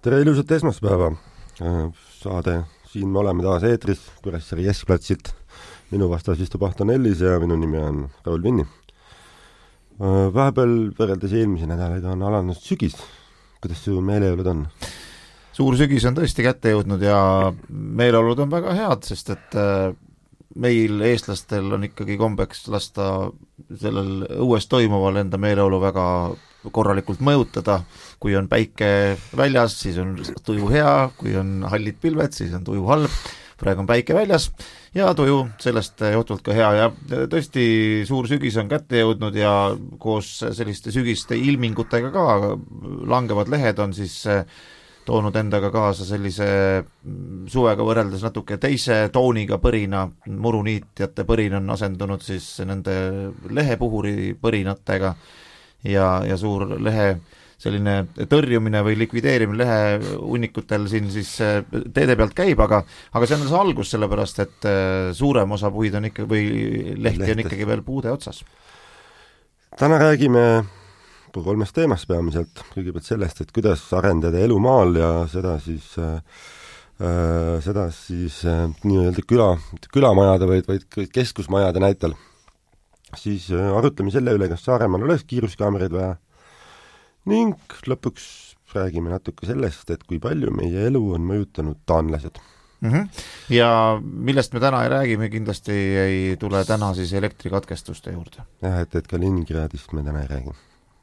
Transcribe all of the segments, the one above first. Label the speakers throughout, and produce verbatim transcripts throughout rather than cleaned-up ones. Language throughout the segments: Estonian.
Speaker 1: Tere ilusat esmaspäeva! Saade siin me oleme taas eetris Kuressaare keskplatsilt. Minu vastas istub Ahto Nellis ja minu nimi on Raul Vinni. Vahepeal võrreldes eelmise nädalaga on alanud sügis. Kuidas su meeleolud on?
Speaker 2: Suur sügis on tõesti kätte jõudnud ja meeleolud on väga head, sest et meil eestlastel on ikkagi kombeks lasta sellel õues toimuval enda meeleolu väga korralikult mõjutada. Kui on päike väljas, siis on tuju hea, kui on hallid pilved, siis on tuju halb. Praegu on päike väljas ja tuju sellest johtuvalt ka hea ja tõesti suur sügis on kätte jõudnud ja koos selliste sügiste ilmingutega ka langevad lehed on siis toonud endaga kaasa sellise suvega võrreldes natuke teise tooniga põrina, muruniitjate põrin on asendunud siis nende lehepuhuri põrinatega ja, ja suur lehe selline tõrjumine või likvideerimine lehe unnikutel siin siis teede pealt käib, aga, aga see on see algus sellepärast, et suurem osa puid on ikka, või lehti Lehtes. On ikkagi veel puude otsas.
Speaker 1: Täna räägime kolmest teemast peamiselt. Kõigepealt sellest, et kuidas arendada elu maal ja seda siis, äh, seda siis äh, nii-öelda küla, külamajade või, või keskusmajade näitel. Siis äh, arutleme selle üle, kas Saaremaal oleks kiiruskaameraid vaja. Ning lõpuks räägime natuke sellest, et kui palju meie elu on mõjutanud taanlased.
Speaker 2: Mm-hmm. Ja millest me täna ei räägi, me kindlasti ei tule täna siis elektrikatkestuste juurde.
Speaker 1: Jah, et, et Kaliningradist me täna ei räägi.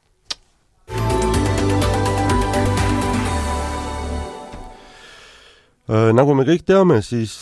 Speaker 1: Nagu me kõik teame, siis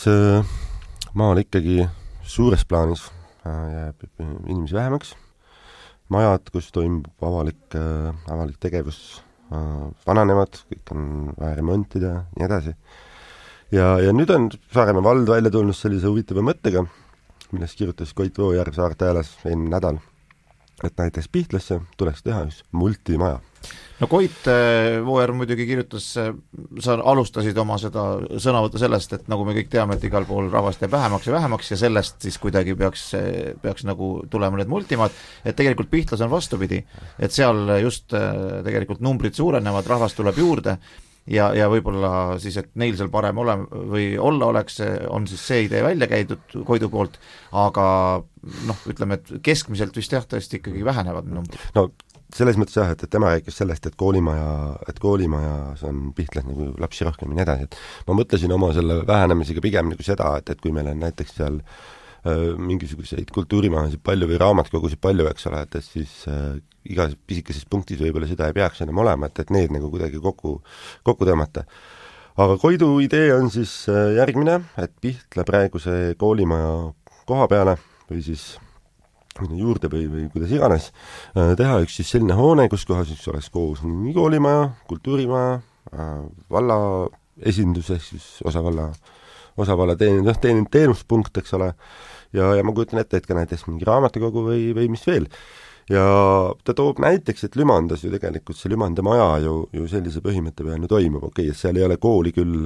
Speaker 1: maal ikkagi suures plaanis jääb inimesi vähemaks. Majad, kus toimub avalik, avalik tegevus, vananevad, kõik on vaja remontida ja nii edasi. Ja, ja nüüd on Saaremaa vald välja tulnud sellise huvitava mõttega, millest kirjutas Koit Voojärv Saarte Hääles eelmine nädal, et näiteks Pihtlasse tuleks teha üks multimaja.
Speaker 2: No Koit Voojärv muidugi kirjutas, sa alustasid oma seda sõnavõttu sellest, et nagu me kõik teame, et igal pool rahvast jääb vähemaks ja vähemaks ja sellest siis kuidagi peaks, peaks nagu tulema need multimad, et tegelikult Pihtlas on vastupidi, et seal just tegelikult numbrid suurenevad, rahvast tuleb juurde ja, ja võib-olla siis, et neil seal parem ole, või olla oleks, on siis see idee välja käidud Koidu poolt, aga noh, ütleme, et keskmiselt vist jah, tõesti ikkagi vähenevad numbrid.
Speaker 1: No selles mõttes jah, et, et tema rääkis sellest, et koolimaja, et koolimajas on Pihtlas nagu lapsi rohkem ja nii edasi, et ma mõtlesin oma selle vähenemisega pigem nagu seda, et, et kui meil on näiteks seal äh, mingisuguseid kultuurimajasid palju või raamatkogusid palju, eks ole, et, et siis äh, igas pisikeses punktis võib-olla seda ei peaks enam olema, et, et need nagu kuidagi kokku, kokku tõmmata. Aga Koidu idee on siis äh, järgmine, et Pihtla praeguse koolimaja koha peale või siis juurde või, või kuidas iganes, teha üks siis selline hoone, kus kohas üks oleks koos nii koolimaja, kultuurimaja, valla esinduseks, siis osavalla, osavalla teenus, teenus, teenuspunkt, eks ole, ja, ja ma kujutan ette, et ka näiteks mingi raamatukogu või, või mis veel. Ja ta toob näiteks, et Lümandas ju tegelikult see Lümanda maja ju, ju sellise põhimõtte peal ju toimub, okei, et seal ei ole kooli küll,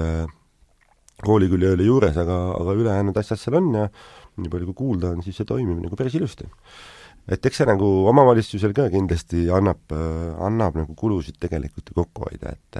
Speaker 1: kooli küll ei ole juures, aga, aga ülejäänud asjad seal on ja nii palju kui kuulda on, siis see toimib nagu päris ilusti. Et eks see nagu omavalitsusel ka kindlasti annab, annab nagu kulusid tegelikult kokku hoida, et,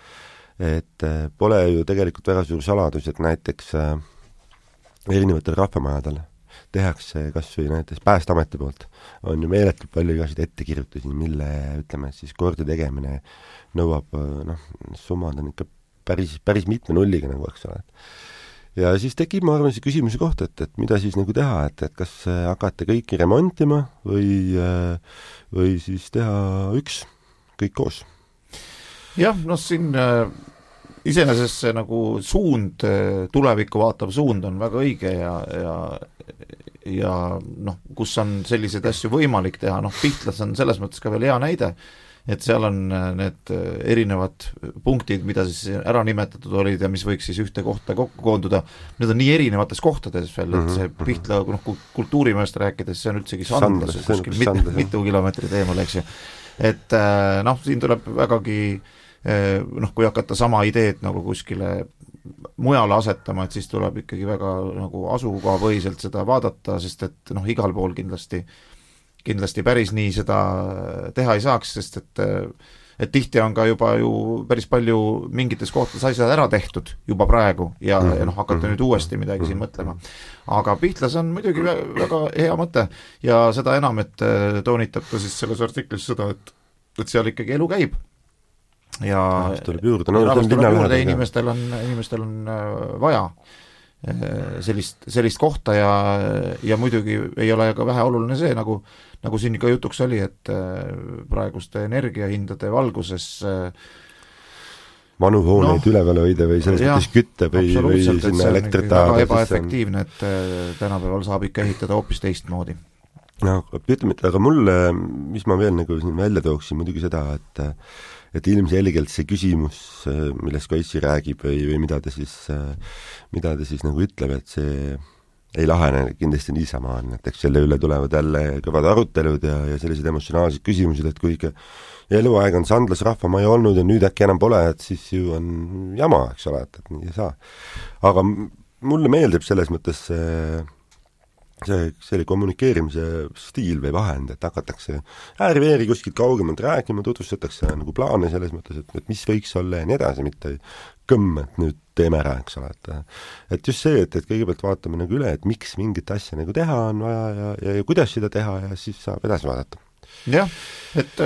Speaker 1: et pole ju tegelikult väga suur saladus, et näiteks erinevatel rahvamajadel tehakse kas või näiteks Päästeameti poolt on ju meeletult palju igasid ettekirjutusi, mille ütleme siis korda tegemine nõuab, noh, summad on ikka päris, päris mitme nulliga nagu, eks ole. Ja siis tekib, ma arvan, see küsimuse kohta, et, et mida siis nagu teha, et, et kas hakata kõiki remontima või, või siis teha üks, kõik koos?
Speaker 2: Jah, noh siin äh, iseenesest see nagu suund, tulevikku vaatav suund on väga õige ja, ja, ja noh, kus on selliseid asju võimalik teha, noh Pihtlas on selles mõttes ka veel hea näide, et seal on need erinevad punktid, mida siis ära nimetatud olid ja mis võiks siis ühte kohta kokku koonduda. Need on nii erinevates kohtades veel, et see Pihtla noh, kultuurimajast rääkides, see on üldsegi Sandlas, kuskil mit, mitu kilomeetrit eemal, eks ju. Et noh, siin tuleb vägagi, noh, kui hakata sama ideed nagu kuskile mujale asetama, et siis tuleb ikkagi väga nagu asukohapõhiselt seda vaadata, sest et noh, igal pool kindlasti kindlasti päris nii seda teha ei saaks, sest et et tihti on ka juba ju päris palju mingites kohtades asjad ära tehtud juba praegu ja, mm-hmm. ja noh, hakata nüüd uuesti midagi mm-hmm. siin mõtlema. Aga Pihtlas on muidugi väga hea mõte ja seda enam, et toonitab ta siis selles artiklis seda, et, et seal ikkagi elu käib. Ja
Speaker 1: rahvast tuleb juurde, no,
Speaker 2: rahvast tuleb juurde, inimestel on, inimestel on vaja sellist, sellist kohta ja, ja muidugi ei ole ka vähe oluline see, nagu, nagu siin ka jutuks oli, et praeguste energiahindade valguses
Speaker 1: vanu hooneid no, üleval hoida või selles mõttes kütte või, või sinna elektrit
Speaker 2: väga ebaefektiivne, et tänapäeval saab ikka ehitada hoopis teistmoodi.
Speaker 1: No, ütleme, et aga mulle, mis ma veel nagu siin välja tooksin, muidugi seda, et et ilmselgelt see küsimus, millest Kaitsi räägib või, või mida ta siis, mida ta siis nagu ütleb, et see ei lahene kindlasti niisama on, et eks selle üle tulevad jälle kõvad arutelud ja, ja sellised emotsionaalsed küsimused, et kui ikka eluaeg on Sandlas rahvamaja olnud ja nüüd äkki enam pole, et siis ju on jama, eks ole, et, et nii ei saa. Aga mulle meeldib selles mõttes see see, see oli kommunikeerimise stiil või vahend, et hakatakse ääri-veeri kuskilt kaugemalt rääkima, tutvustatakse nagu plaane selles mõttes, et, et mis võiks olla ja nii edasi, mitte kõmm, et nüüd teeme ära, eks ole, et et just see, et, et kõigepealt vaatame nagu üle, et miks mingit asja nagu teha on vaja ja, ja, ja kuidas seda teha ja siis saab edasi vaadata.
Speaker 2: Jah, et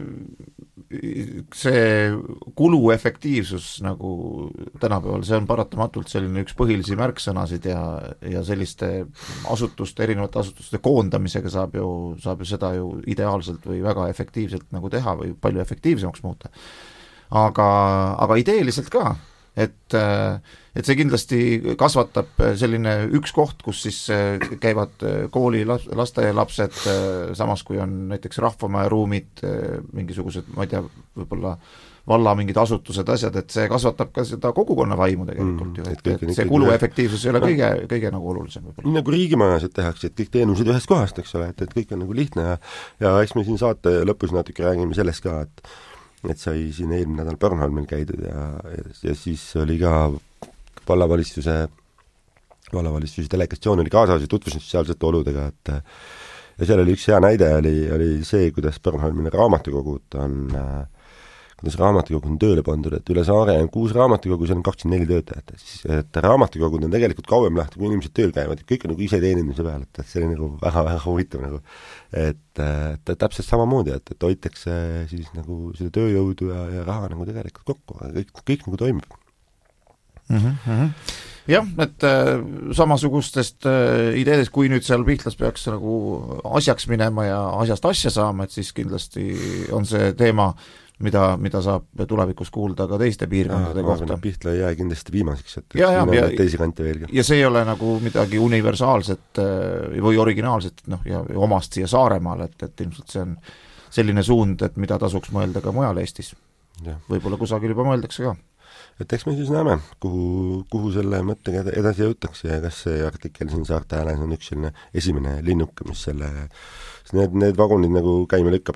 Speaker 2: see kuluefektiivsus nagu tänapäeval, see on paratamatult selline üks põhilisi märksõnasid ja, ja selliste asutuste, erinevate asutuste koondamisega saab ju, saab ju seda ju ideaalselt või väga efektiivselt nagu teha või palju efektiivsemaks muuta. Aga, aga ideeliselt ka, et, et see kindlasti kasvatab selline üks koht, kus siis käivad kooli lasteaialapsed, samas kui on näiteks rahvamaja ruumid, mingisugused, ma ei tea, võib-olla valla mingid asutused, asjad, et see kasvatab ka seda kogukonna vaimu tegelikult mm, ju, et, et, et see kuluefektiivsus ei ole kõige, kõige nagu olulisem võib-olla.
Speaker 1: Nii nagu riigimajas, et tehakse, et kõik teenused ühest kohast, eks ole, et, et kõik on nagu lihtne ja, ja eks me siin saate lõpus natuke räägime sellest ka, et et sai siin eelmine nädal Bornholmil käidud ja, ja, ja siis oli ka vallavalitsuse vallavalitsuse delegatsioon oli kaasas ja tutvusin sotsiaalsete oludega, et ja seal oli üks hea näide, oli, oli see, kuidas Bornholmil raamatukogud on kuidas raamatukogud on tööle pandud, et üle saare on kuus raamatukogu, seal on kakskümmend neli töötajat, siis et raamatukogud on tegelikult kauem lahti, kui inimesed tööl käivad, kõik on nagu ise teenindamise peal, et, et see oli nagu väga-väga huvitav nagu, et, et täpselt samamoodi, et, et hoitakse siis nagu seda tööjõudu ja, ja raha nagu tegelikult kokku, kõik, kõik nagu toimib.
Speaker 2: Mm -hmm. Jah, et äh, samasugustest äh, ideedest, kui nüüd seal Pihtlas peaks nagu asjaks minema ja asjast asja saama, et siis kindlasti on see teema, mida, mida saab tulevikus kuulda ka teiste piirkondade kohta.
Speaker 1: Pihtla ei jää kindlasti viimaseks, et
Speaker 2: ja, ja, ja,
Speaker 1: teisi kante veelgi.
Speaker 2: Ja see ei ole nagu midagi universaalset või originaalset noh, ja omast siia Saaremaal, et, et ilmselt see on selline suund, et mida tasuks mõelda ka mujal Eestis. Võib-olla kusagil juba mõeldakse ka.
Speaker 1: Et eks me siis näeme, kuhu, kuhu selle mõttega edasi jõutakse ja kas see artikkel siin Saarte Hääles on üks selline esimene linnuke, mis selle, need, need vagunid nagu käima lükkab.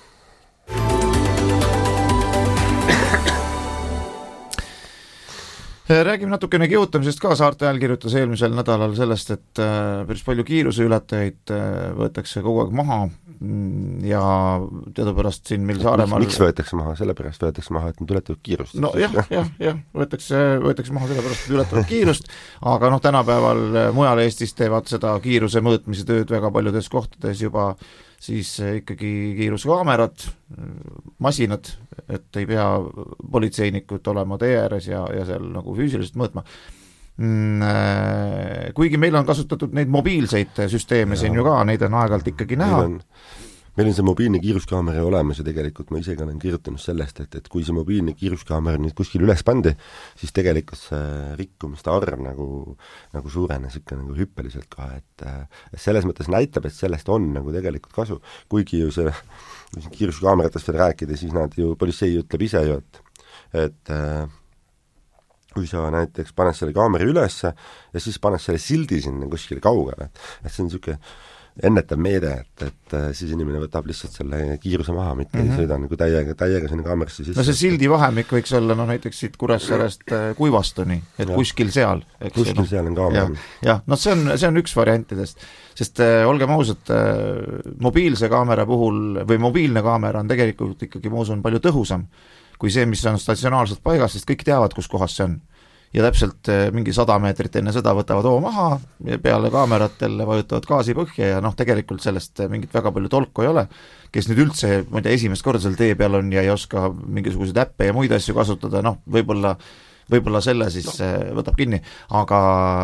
Speaker 2: Räägime natukene kihutamisest ka, Saarte Hääl kirjutas eelmisel nädalal sellest, et päris palju kiiruse ületajaid võetakse kogu aeg maha ja teadupärast siin meil Saaremaal
Speaker 1: miks võetakse maha? Sellepärast võetakse maha, et nad ületavad kiirust.
Speaker 2: No jah, jah, jah, võetakse, võetakse maha sellepärast, et ületavad kiirust, aga noh, tänapäeval mujal Eestis teevad seda kiiruse mõõtmise tööd väga paljudes kohtades juba siis ikkagi kiiruskaamerad, masinad, et ei pea politseinikud olema tee ääres ja, ja seal nagu füüsiliselt mõõtma. Kuigi meil on kasutatud neid mobiilseid süsteeme ja, siin ju ka, neid on aeg-ajalt ikkagi näha.
Speaker 1: Meil on, meil on see mobiilne kiiruskaamera olemas ja tegelikult ma isegi olen kirjutanud sellest, et, et kui see mobiilne kiiruskaamera nüüd kuskil üles pandi, siis tegelikult see rikkumiste arv nagu, nagu suurenes ikka nagu hüppeliselt ka, et, et selles mõttes näitab, et sellest on nagu tegelikult kasu, kuigi ju see kiiruskaameratest veel rääkida, siis nad ju, politsei ütleb ise ju, et et kui sa näiteks paned selle kaamera ülesse ja siis paned selle sildi sinna kuskile kaugele, et see on niisugune ennetav meede, et, et siis inimene võtab lihtsalt selle kiiruse maha, mitte mm -hmm. ei sõida nagu täiega, täiega sinna kaamerasse sisse.
Speaker 2: No see sildi vahemik võiks olla no näiteks siit Kuressaarest Kuivastuni, et ja. kuskil seal. Eks
Speaker 1: kuskil seal on kaamera.
Speaker 2: jah, ja, noh see on, see on üks variantidest, sest äh, olgem ausad äh,, mobiilse kaamera puhul või mobiilne kaamera on tegelikult ikkagi, ma usun, palju tõhusam kui see, mis on statsionaarselt paigas, sest kõik teavad, kus kohas see on. Ja täpselt mingi sada meetrit enne seda võtavad hoo maha ja peale kaameratele vajutavad gaasi põhja ja noh, tegelikult sellest mingit väga palju tolku ei ole, kes nüüd üldse, ma ei tea, esimest korda seal tee peal on ja ei oska mingisuguseid äppe ja muid asju kasutada, noh, võib-olla võib-olla selle siis no. võtab kinni, aga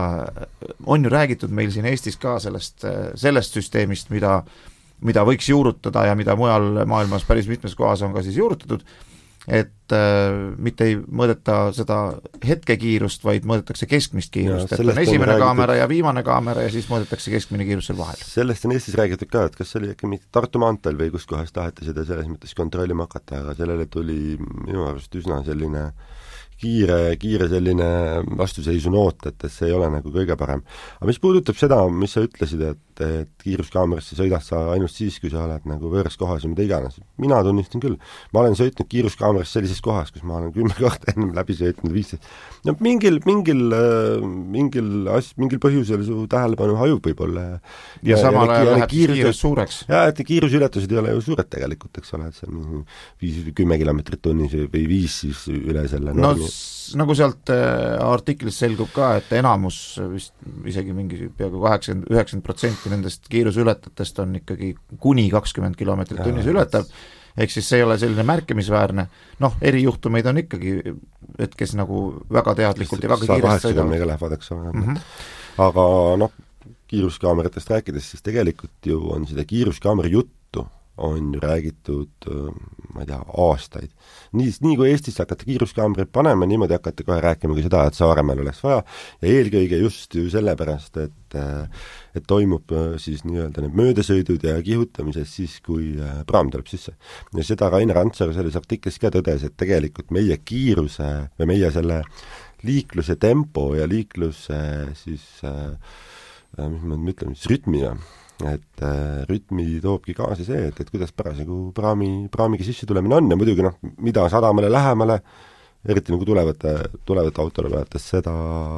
Speaker 2: on ju räägitud meil siin Eestis ka sellest, sellest süsteemist, mida, mida võiks juurutada ja mida mujal maailmas päris mitmes kohas on ka siis juurutatud, et äh, mitte ei mõõdeta seda hetkekiirust, vaid mõõdetakse keskmist kiirust, et on esimene on kaamera räägitud... ja viimane kaamera ja siis mõõdetakse keskmine kiirus seal vahel.
Speaker 1: Sellest on Eestis räägitud ka, et kas see oli äkki mitte Tartu maanteel või kus kohas taheti seda selles mõttes kontrollima hakata, aga sellele tuli minu arust üsna selline kiire, kiire selline vastuseisu noot, et see ei ole nagu kõige parem. Aga mis puudutab seda, mis sa ütlesid, et, et kiiruskaamerasse sõidad sa ainult siis, kui sa oled nagu võõras kohas ja mida iganes. Mina tunnistan küll. Ma olen sõitnud kiiruskaamerasse sellises kohas, kus ma olen kümme korda ennem läbi sõitnud viisteist. No mingil, mingil, mingil, as, mingil põhjusel su tähelepanu hajub võib-olla.
Speaker 2: Ja, ja samal ajal läheb kiirus suureks.
Speaker 1: Ja, et kiirusületused ei ole ju suured tegelikult, eks ole, et see on viis või kümme kilomeetrit tunnis või viis siis üle selle
Speaker 2: no, nagu sealt äh, artiklis selgub ka, et enamus vist isegi mingi peaaegu kaheksakümmend, üheksakümmend protsenti nendest kiiruseületatest on ikkagi kuni kakskümmend kilomeetrit tunnis ületav, ehk siis see ei ole selline märkimisväärne, noh, erijuhtumeid on ikkagi, et kes nagu väga teadlikult ja väga kiiresti
Speaker 1: sõidavad. Lähevad, eks ole. Mm -hmm. Aga noh, kiiruskaameratest rääkides, siis tegelikult ju on seda kiiruskaamera juttu on ju räägitud, ma ei tea, aastaid. Nii, nii kui Eestis hakata kiiruskaameraid panema, niimoodi hakata kohe rääkima ka seda, et Saaremaal oleks vaja ja eelkõige just ju sellepärast, et et toimub siis nii-öelda need möödasõidud ja kihutamised siis, kui praam tuleb sisse. Ja seda Rainer Antsar selles artiklis ka tõdes, et tegelikult meie kiiruse või meie selle liikluse tempo ja liikluse siis mis ma ütlen, siis rütmi ja et äh, rütmi toobki kaasa see, et, et kuidas parasjagu praami, praamiga sisse tulemine on ja muidugi noh, mida sadamale lähemale, eriti nagu tulevate, tulevate autole vaadates, seda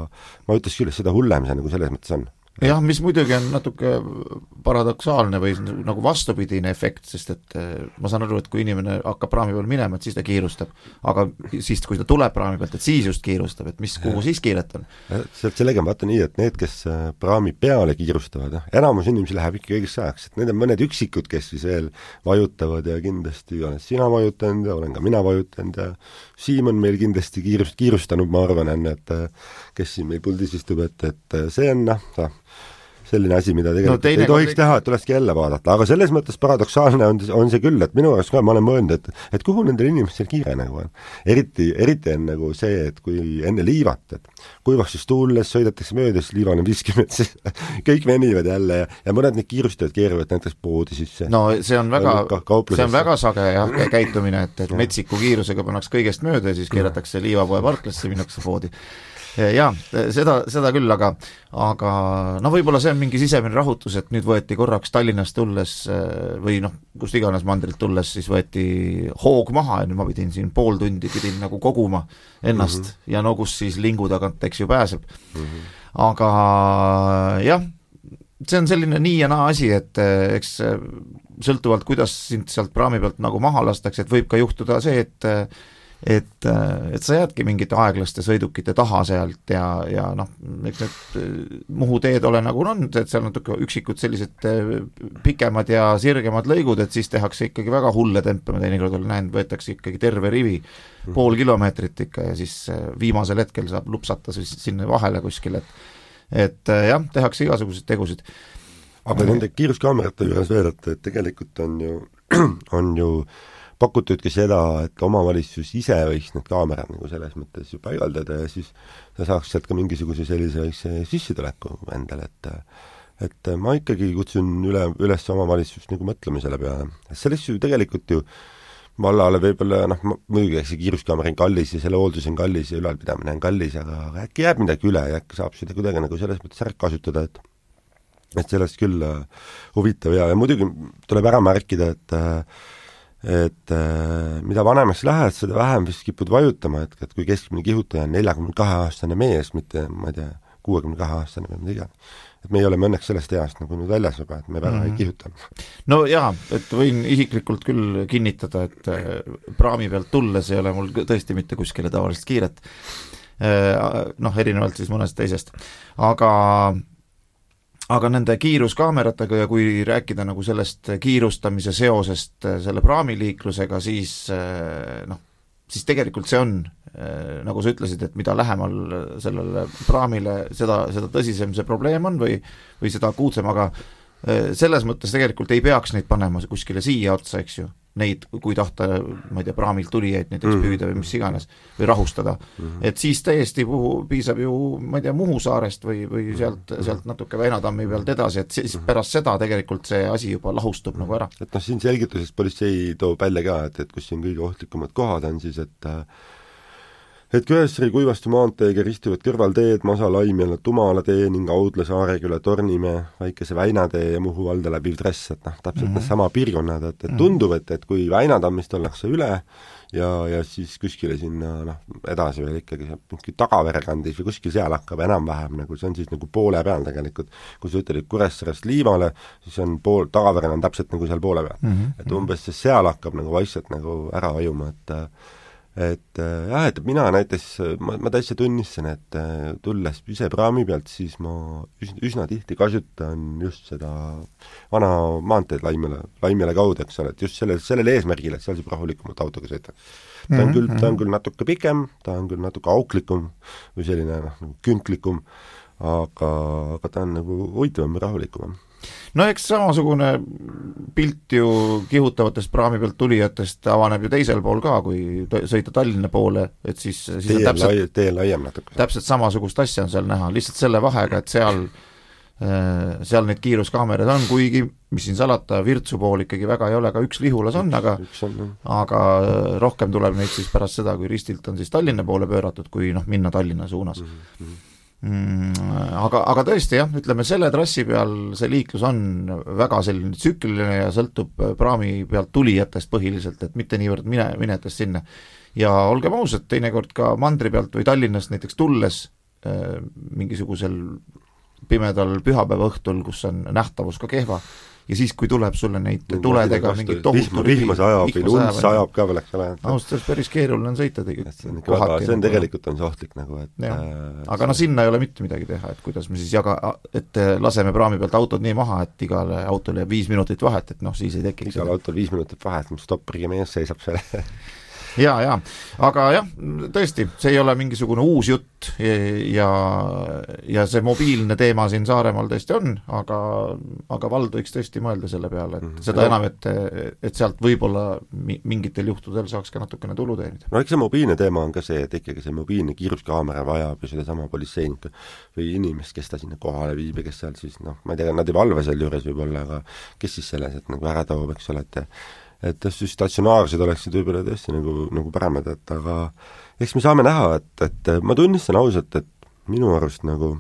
Speaker 1: ma ütleks küll, seda hullem see nagu selles mõttes on.
Speaker 2: Jah, mis muidugi on natuke paradoksaalne või nagu vastupidine efekt, sest et ma saan aru, et kui inimene hakkab praami peal minema, et siis ta kiirustab, aga siis, kui ta tuleb praami pealt, et siis just kiirustab, et mis, kuhu siis kiiret on?
Speaker 1: Sealt sellega on vaata nii, et need, kes praami peale kiirustavad, enamus inimesi läheb ikka õigeks ajaks, et need on mõned üksikud, kes siis veel vajutavad ja kindlasti olen sina vajutanud ja olen ka mina vajutanud ja Siim on meil kindlasti kiirust, kiirustanud, ma arvan, on, et kes siin meil puldis istub, et, et see on noh, ta selline asi, mida tegelikult no, ei tohiks teha, et tulekski jälle vaadata, aga selles mõttes paradoksaalne on, on see küll, et minu arust ka ma olen mõelnud, et, et kuhu nendel inimestel kiire nagu on. Eriti, eriti on nagu see, et kui enne liivat, et kuivaks tulles sõidetakse mööda, siis liivan on viiskümmend, siis kõik venivad jälle ja, ja mõned need kiirustajad keeruvad näiteks poodi sisse.
Speaker 2: No see on väga, see on väga sage jah, käitumine, et, et metsiku kiirusega pannaks kõigest mööda ja siis keeratakse liivapoe parklasse ja minnakse poodi. Jaa, seda, seda küll, aga, aga no võib-olla see on mingi sisemine rahutus, et nüüd võeti korraks Tallinnast tulles või noh, kust iganes mandrilt tulles, siis võeti hoog maha ja nüüd ma pidin siin pool tundi pidin nagu koguma ennast mm -hmm. ja no kus siis lingu tagant eks ju pääseb. Mm -hmm. Aga jah, see on selline nii ja naa asi, et eks sõltuvalt, kuidas sind sealt praami pealt nagu maha lastakse, et võib ka juhtuda see, et et, et sa jäädki mingite aeglaste sõidukite taha sealt ja, ja noh, eks need Muhu teed ole nagu on, et seal natuke üksikud sellised pikemad ja sirgemad lõigud, et siis tehakse ikkagi väga hulle tempe, ma teinekord olen näinud, võetakse ikkagi terve rivi, pool kilomeetrit ikka ja siis viimasel hetkel saab lupsata siis sinna vahele kuskil, et et jah, tehakse igasuguseid tegusid.
Speaker 1: Aga nende kiiruskaamerate juures veel, et tegelikult on ju, on ju pakutudki seda, et omavalitsus ise võiks need kaamerad nagu selles mõttes ju paigaldada ja siis sa saaks sealt ka mingisuguse sellise sissetuleku endale, et et ma ikkagi kutsun üle, üles omavalitsust nagu mõtlema selle peale. Sellest ju tegelikult ju vallale võib-olla, noh, muidugi see kiiruskaamera on kallis ja selle hooldus on kallis ja ülalpidamine on kallis, aga äkki jääb midagi üle ja äkki saab seda kuidagi nagu selles mõttes ära kasutada, et et sellest küll huvitav ja, ja muidugi tuleb ära märkida, et et mida vanemaks lähed, seda vähem vist kipud vajutama, et, et kui keskmine kihutaja on neljakümne kahe aastane mees, mitte, ma ei tea, kuuekümne kahe aastane või mida iganes. Et me ei ole õnneks sellest east nagu nüüd väljas juba, et me väga mm-hmm. ei kihuta.
Speaker 2: No jaa, et võin isiklikult küll kinnitada, et praami pealt tulles ei ole mul tõesti mitte kuskile tavaliselt kiiret, noh, erinevalt siis mõnest teisest. Aga aga nende kiiruskaameratega ja kui rääkida nagu sellest kiirustamise seosest selle praamiliiklusega, siis noh, siis tegelikult see on, nagu sa ütlesid, et mida lähemal sellele praamile, seda, seda tõsisem see probleem on või, või seda akuutsem, aga selles mõttes tegelikult ei peaks neid panema kuskile siia otsa, eks ju, neid, kui tahta, ma ei tea, praamilt tulijaid näiteks mm-hmm. püüda või mis iganes, või rahustada. Mm-hmm. Et siis täiesti puhu, piisab ju, ma ei tea, Muhu saarest või, või sealt, sealt natuke Väinatammi pealt edasi, et siis pärast seda tegelikult see asi juba lahustub mm-hmm. nagu ära.
Speaker 1: Et noh, siin selgituses politsei toob välja ka, et, et kus siin kõige ohtlikumad kohad on siis, et et Köösri Kuivastu maanteega ristuvad kõrvalteed, Masa, Laimjala, Tumala tee ning Audla, Saareküla, Tornimäe, Väikese Väinatee ja Muhu valda läbiv trass, et noh, täpselt mm-hmm. sama piirkonnad, et, et tundub, et, et kui Väinatammist ollakse üle ja, ja siis kuskile sinna noh, edasi veel ikkagi mingi Tagavere kandis või kuskil seal hakkab enam-vähem, nagu see on siis nagu poole peal tegelikult, kui sa ütled Kuressaarest Liivale, siis on pool, Tagavere on täpselt nagu seal poole peal mm-hmm. et umbes see seal hakkab nagu vaikselt nagu ära vajuma, et et jah, et mina näiteks, ma, ma täitsa tunnistan, et tulles ise praami pealt, siis ma üsna, üsna tihti kasutan just seda vana maanteed Laimjale, Laimjale kaudu, eks ole, et just sellel, sellel eesmärgil, et seal saab rahulikumalt autoga sõita. Ta on, mm-hmm. küll, ta on küll natuke pikem, ta on küll natuke auklikum või selline noh, nagu künklikum, aga, aga ta on nagu huvitavam ja rahulikum.
Speaker 2: No eks samasugune pilt ju kihutavatest praami pealt tulijatest avaneb ju teisel pool ka, kui sõita Tallinna poole, et siis, siis
Speaker 1: tee
Speaker 2: on täpselt,
Speaker 1: lai, tee laiem natuke.
Speaker 2: Täpselt samasugust asja on seal näha, lihtsalt selle vahega, et seal, seal neid kiiruskaamerad on, kuigi, mis siin salata, Virtsu pool ikkagi väga ei ole, ka üks Lihulas on, aga,
Speaker 1: on,
Speaker 2: aga rohkem tuleb neid siis pärast seda, kui ristilt on siis Tallinna poole pööratud, kui noh, minna Tallinna suunas. Mm-hmm. Mm, aga, aga tõesti jah, ütleme selle trassi peal see liiklus on väga selline tsükliline ja sõltub praami pealt tulijatest põhiliselt, et mitte niivõrd mine, minetest sinna. Ja olgem ausad, teinekord ka mandri pealt või Tallinnast näiteks tulles äh, mingisugusel pimedal pühapäeva õhtul, kus on nähtavus ka kehva, ja siis, kui tuleb sulle neid tuledega mingi tohutu
Speaker 1: vihma sajab või lund sajab ka veel, eks ole.
Speaker 2: Austas päris keeruline on sõita tegi.
Speaker 1: See on, väga, see on tegelikult on see ohtlik nagu, et
Speaker 2: äh, aga no sinna ei ole mitte midagi teha, et kuidas me siis jaga, et laseme praami pealt autod nii maha, et igale autole jääb viis minutit vahet, et noh, siis ei teki
Speaker 1: igal autol viis minutit vahet, mis stopperiga mees seisab selle
Speaker 2: jaa, jaa, aga jah, tõesti, see ei ole mingisugune uus jutt ja, ja see mobiilne teema siin Saaremaal tõesti on, aga, aga vald võiks tõesti mõelda selle peale, et mm-hmm. seda enam, et, et sealt võib-olla mingitel juhtudel saaks ka natukene tulu teenida.
Speaker 1: No eks see mobiilne teema on ka see, et ikkagi see mobiilne kiiruskaamera vajab ju seda sama politseinik või inimest, kes ta sinna kohale viib ja kes seal siis, noh, ma ei tea, nad ei valve seal juures võib-olla, aga kes siis selles, et nagu ära toob, eks ole, et et just statsionaarsed oleksid võib-olla tõesti nagu, nagu paremad, et aga eks me saame näha, et, et ma tunnistan ausalt, et minu arust nagu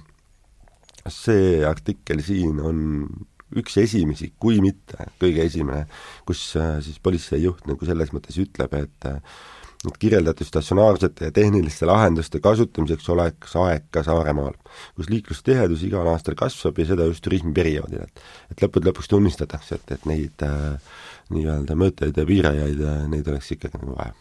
Speaker 1: see artikkel siin on üks esimesi, kui mitte kõige esimene, kus siis politseijuht nagu selles mõttes ütleb, et et kirjeldatud statsionaarsete ja tehniliste lahenduste kasutamiseks oleks aeg ka Saaremaal, kus liiklustihedus igal aastal kasvab ja seda just turismiperioodil, et et lõppude lõpuks tunnistatakse, et, et neid äh, nii-öelda mõõteid ja piirajaid, neid oleks ikkagi nagu vaja.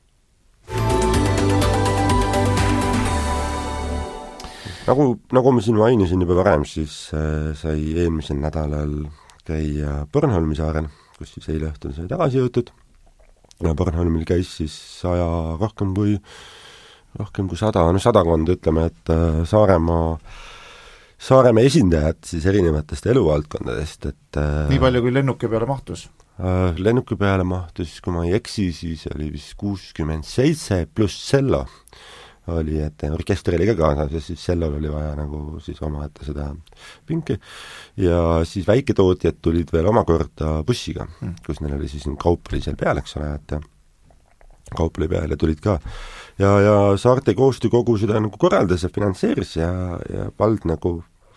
Speaker 1: Nagu, nagu ma siin mainisin juba varem, siis äh, sai eelmisel nädalal käia Bornholmi saarel, kus siis eile õhtul sai tagasi jõutud ja Bornholmil käis siis saja rohkem kui rohkem kui sada, no sadakond ütleme, et äh, Saaremaa Saaremaa esindajad siis erinevatest eluvaldkondadest, et äh,
Speaker 2: nii palju, kui lennuki peale mahtus?
Speaker 1: Äh, lennuki peale mahtus, kui ma ei eksi, siis oli vist kuuskümmend seitse pluss Sello oli, et orkester oli ka kaasas ja siis Sellol oli vaja nagu siis omaette seda pinki ja siis väiketootjad tulid veel omakorda bussiga mm., kus neil oli siis kaup oli seal peal, eks ole, et kaup oli peal ja tulid ka ja, ja saarte koostöökogu seda nagu korraldas ja finantseeris ja, ja vald nagu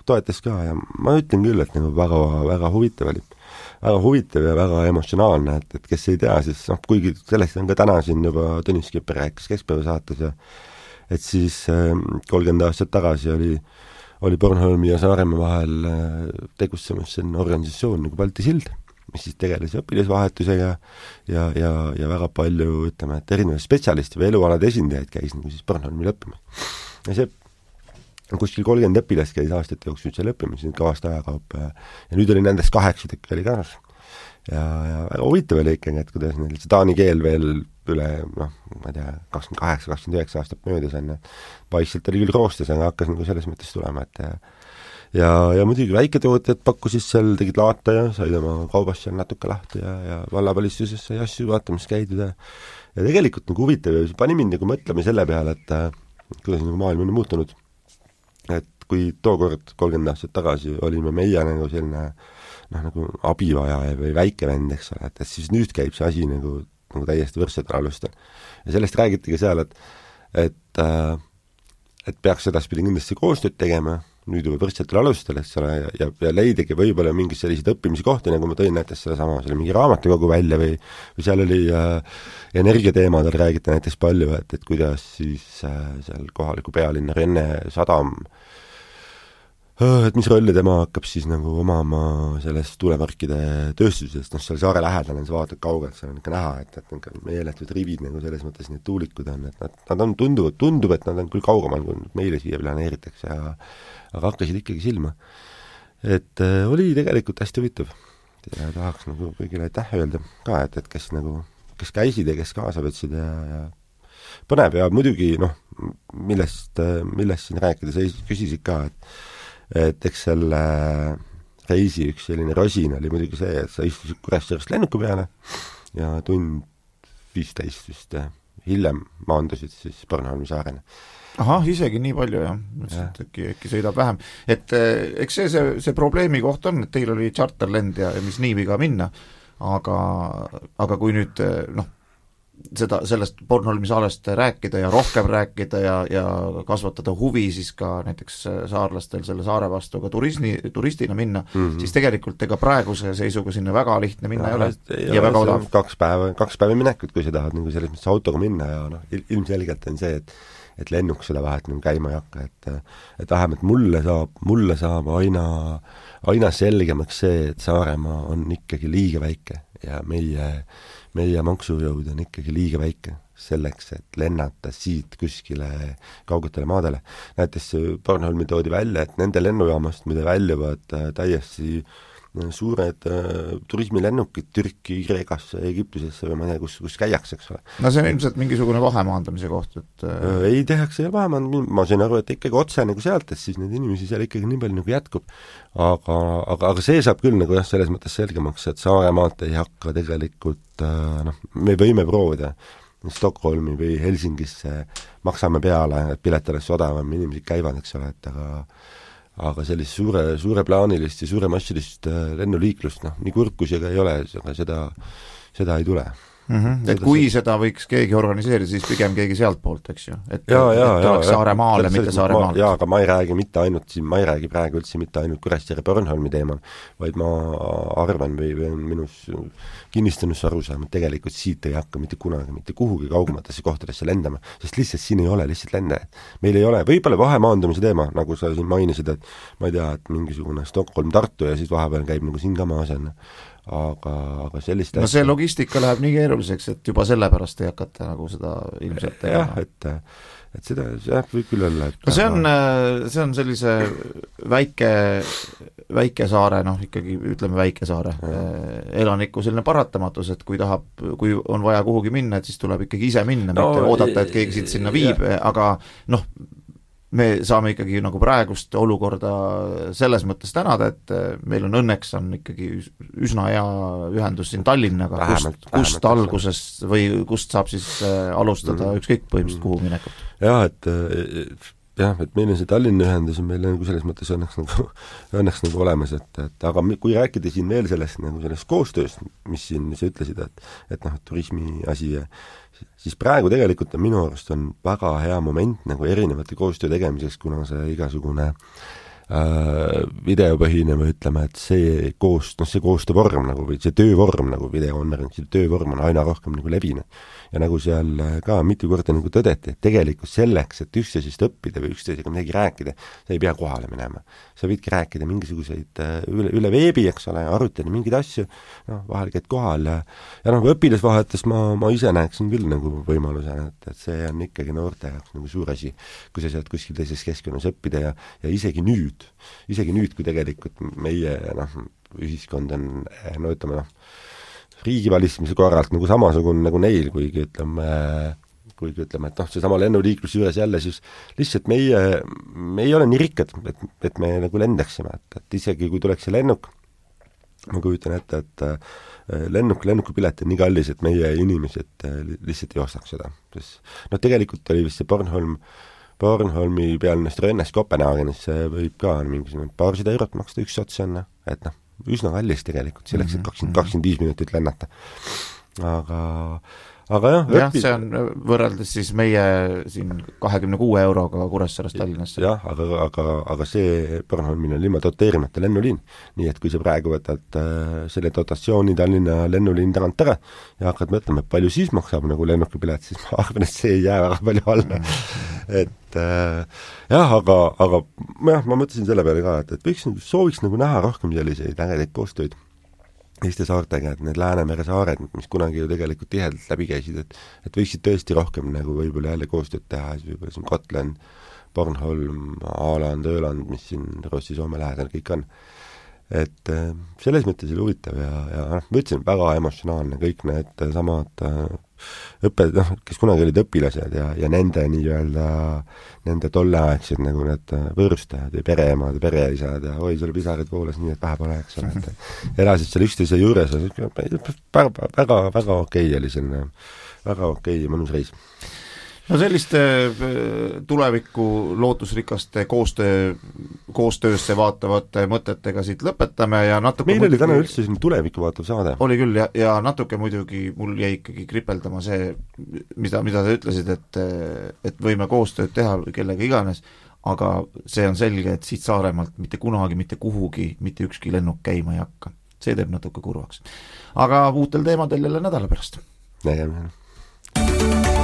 Speaker 1: toetas ka ja ma ütlen küll, et nagu väga, väga huvitav oli. Väga huvitav ja väga emotsionaalne, et, et kes ei tea, siis noh, kuigi sellest on ka täna siin juba Tõnis Kipper rääkis Keskpäeva saates ja et siis kolmkümmend aastat tagasi oli, oli Bornholmi ja Saaremaa vahel tegutsemas selline organisatsioon nagu Balti Sild, mis siis tegeles õpilasvahetusega ja, ja, ja väga palju, ütleme, et erinevaid spetsialiste või elualade esindajaid käis nagu siis Bornholmi lõppimas. Ja see kuskil kolmkümmend õpilast käis aastate jooksul seal õppimas, nüüd kõvast ajakaupa ja, ja nüüd oli nendest kaheksa tükki oli kaasas. Ja, ja väga huvitav oli ikkagi, et kuidas neil see taani keel veel üle, noh, ma ei tea, kakskümmend kaheksa kakskümmend üheksa aastat möödas on, paistselt oli küll roostes, aga hakkas nagu selles mõttes tulema, et ja, ja, ja muidugi väiketootjad pakkusid seal, tegid laata ja said oma kaubast seal natuke lahti ja, ja vallavalitsuses sai asju vaatamas käidud ja ja tegelikult nagu huvitav ja pani mind nagu mõtlema selle peale, et kuidas nagu maailm on muutunud. Et kui tookord kolmkümmend aastat tagasi olime meie nagu selline noh, nagu abivaja või väike vend, eks ole, et siis nüüd käib see asi nagu, nagu täiesti võrdsetel alustel. Ja sellest räägiti ka seal, et et, et peaks edaspidi kindlasti koostööd tegema, nüüd juba võrdsetel alustel, eks ole, ja, ja, ja leidagi võib-olla mingid sellised õppimise kohti, nagu ma tõin näiteks selle sama, selle mingi raamatukogu välja või, või seal oli äh, energiateemadel räägiti näiteks palju, et, et kuidas siis äh, seal kohaliku pealinna Renne sadam et mis rolli tema hakkab siis nagu omama sellest tuuleparkide tööstusest, noh seal saare lähedal on, sa vaatad kaugelt, seal on ikka näha, et, et need meeletud rivid nagu selles mõttes need tuulikud on, et nad, nad on tunduvad, tundub, et nad on küll kaugemal, kui meile siia planeeritakse, aga, aga hakkasid ikkagi silma. Et äh, oli tegelikult hästi huvitav ja tahaks nagu kõigile aitäh öelda ka, et, et kes nagu, kes käisid ja kes kaasa võtsid ja, ja põnev ja muidugi noh, millest, millest siin rääkida, sa küsisid ka, et et eks selle reisi üks selline rosin oli muidugi see, et sa istusid Kuressaarest lennuki peale ja tund viisteist vist hiljem maandusid siis Bornholmi saarena.
Speaker 2: Ahah, isegi nii palju jah, ja. Äkki, äkki sõidab vähem. Et eks see, see, see probleemi koht on, et teil oli charterlend ja, ja mis nii viga minna, aga, aga kui nüüd noh, seda, sellest Bornholmi saarest rääkida ja rohkem rääkida ja, ja kasvatada huvi siis ka näiteks saarlastel selle saare vastu ka turismi, turistina minna, mm -hmm. siis tegelikult ega praeguse seisuga sinna väga lihtne minna ja, ei ole ja, ja väga odav.
Speaker 1: Kaks päeva, kaks päeva minekut, kui sa tahad nagu selles mõttes autoga minna ja noh, ilmselgelt on see, et et lennuk seda vahet nagu käima ei hakka, et et vähemalt mulle saab, mulle saab aina, aina selgemaks see, et Saaremaa on ikkagi liiga väike ja meie meie maksujõud on ikkagi liiga väike selleks, et lennata siit kuskile kaugetele maadele. Näiteks Bornholmi toodi välja, et nende lennujaamast, mida väljuvad täiesti suured äh, turismilennukid Türki, Kreekasse, Egiptusesse või ma ei tea, kus, kus käiakse, eks ole.
Speaker 2: No see on ilmselt mingisugune vahemaandamise koht, et
Speaker 1: äh... ei tehakse ja vahemaand, ma sain aru, et ikkagi otse nagu sealt, et siis neid inimesi seal ikkagi nii palju nagu jätkub. Aga, aga, aga see saab küll nagu jah, selles mõttes selgemaks, et Saaremaalt ei hakka tegelikult äh, noh, me võime proovida Stockholmi või Helsingisse, maksame peale, et pilet oleks odavam, inimesed käivad, eks ole, et aga aga sellist suure, suureplaanilist ja suuremassilist lennuliiklust, noh, nii kurb kui see ka ei ole, aga seda, seda ei tule.
Speaker 2: Mm-hmm. Et kui seda, seda võiks keegi organiseerida, siis pigem keegi sealt poolt, eks ju? Et, ja, et, ja, et oleks Saaremaale, mitte Saaremaalt.
Speaker 1: Jaa, aga ma ei räägi mitte ainult siin, ma ei räägi praegu üldse mitte ainult Kuressaare Bornholmi teemal, vaid ma arvan või, või minus kinnistunus arusaam, et tegelikult siit ei hakka mitte kunagi, mitte kuhugi kaugematesse kohtadesse lendama, sest lihtsalt siin ei ole lihtsalt lendajaid. Meil ei ole, võib-olla vahemaandumise teema, nagu sa siin mainisid, et ma ei tea, et mingisugune Stockholm-Tartu ja siis vahepeal käib nagu siin ka maas enne. Aga, aga sellist
Speaker 2: no see logistika läheb nii keeruliseks, et juba sellepärast ei hakata nagu seda ilmselt tegema.
Speaker 1: Jah, et, et seda jah, võib küll olla.
Speaker 2: No see on, see on sellise väike, väike saare, noh ikkagi ütleme väike saare elaniku selline paratamatus, et kui tahab, kui on vaja kuhugi minna, et siis tuleb ikkagi ise minna, no, mitte oodata, et keegi siit sinna viib, ja. Aga noh, me saame ikkagi nagu praegust olukorda selles mõttes tänada, et meil on õnneks on ikkagi üsna hea ühendus siin Tallinnaga, vähemalt, kust, kust vähemalt, alguses või kust saab siis alustada mm. ükskõik põhimõtteliselt kuhu minekut.
Speaker 1: Jah, et jah, et meil on see Tallinna ühendus ja meil on nagu selles mõttes õnneks nagu, õnneks nagu olemas, et, et aga kui rääkida siin veel sellest, nagu sellest koostööst, mis siin, mis sa ütlesid, et, et noh, turismi asi ja siis praegu tegelikult on minu arust on väga hea moment nagu erinevate koostöö tegemiseks, kuna see igasugune videopõhine või ütleme, et see koos, noh see koostöövorm nagu või see töövorm nagu videokonverentsi töövorm on aina rohkem nagu levinud. Ja nagu seal ka mitu korda nagu tõdeti, et tegelikult selleks, et üksteisest õppida või üksteisega midagi rääkida, sa ei pea kohale minema. Sa võidki rääkida mingisuguseid üle, üle veebi, eks ole, arutada mingeid asju, noh, vahel käid kohal ja ja noh, õpilasvahetus ma, ma ise näeksin küll nagu võimaluse, et, et see on ikkagi noorte jaoks nagu suur asi, kui sa saad kuskil teises keskkonnas õppida ja, ja isegi nüüd, isegi nüüd, kui tegelikult meie noh, ühiskond on, no ütleme noh, riigivalitsemise korralt nagu samasugune nagu neil, kuigi ütleme, kuigi ütleme, et noh, see sama lennuliiklus juures jälle siis lihtsalt meie, me ei ole nii rikkad, et, et me nagu lendaksime, et, et isegi kui tuleks see lennuk, ma kujutan ette, et lennuk, lennukupilet on nii kallis, et meie inimesed lihtsalt ei ostaks seda. Sest, no tegelikult oli vist see Bornholm, Bornholmi pealnest rõnnest Kopenhaagenis, see võib ka mingisugune paarsada eurot maksta üks ots on, et noh, üsna kallis tegelikult, selleks, et kakskümmend, kakskümmend viis minutit lennata. Aga, aga jah,
Speaker 2: jah õppi... see on võrreldes siis meie siin kahekümne kuue euroga Kuressaarast Tallinnasse.
Speaker 1: jah, aga, aga, aga see Bornholmil on ilma doteerimata lennuliin. Nii et kui sa praegu võtad äh, selle dotatsiooni Tallinna lennuliin tagant ära ja hakkad mõtlema, et palju siis maksab nagu lennukipilet, siis ma arvan, et see ei jää väga palju alla. et äh, jah, aga, aga jah, ma mõtlesin selle peale ka, et, et võiks, sooviks nagu näha rohkem selliseid ägedaid koostöid Eesti saartega, et need Läänemere saared, mis kunagi ju tegelikult tihedalt läbi käisid, et et võiksid tõesti rohkem nagu võib-olla jälle koostööd teha, siis võib-olla siin Gotland, Bornholm, Åland, Öland, mis siin Rootsi-Soome lähedal kõik on. Et selles mõttes oli huvitav ja, ja noh, ma ütlesin, väga emotsionaalne, kõik need samad õpped, noh, kes kunagi olid õpilased ja, ja nende nii-öelda, nende tolleaegsed nagu need võõrustajad või pereemad ja pereisad ja oi, sul pisarad voolas nii, et vähe pole, eks ole, et elasid seal üksteise juures, väga, väga, väga okei oli selline, väga okei ja mõnus reis.
Speaker 2: No selliste tuleviku lootusrikaste koostöö, koostöösse vaatavate mõtetega siit lõpetame ja natuke
Speaker 1: meil oli täna üldse siin tulevikku vaatav saade.
Speaker 2: Oli küll ja, ja natuke muidugi mul jäi ikkagi kripeldama see, mida, mida sa ütlesid, et, et võime koostööd teha kellega iganes, aga see on selge, et siit Saaremaalt mitte kunagi, mitte kuhugi, mitte ükski lennuk käima ei hakka. See teeb natuke kurvaks. Aga uutel teemadel jälle nädala pärast.
Speaker 1: Nägeme.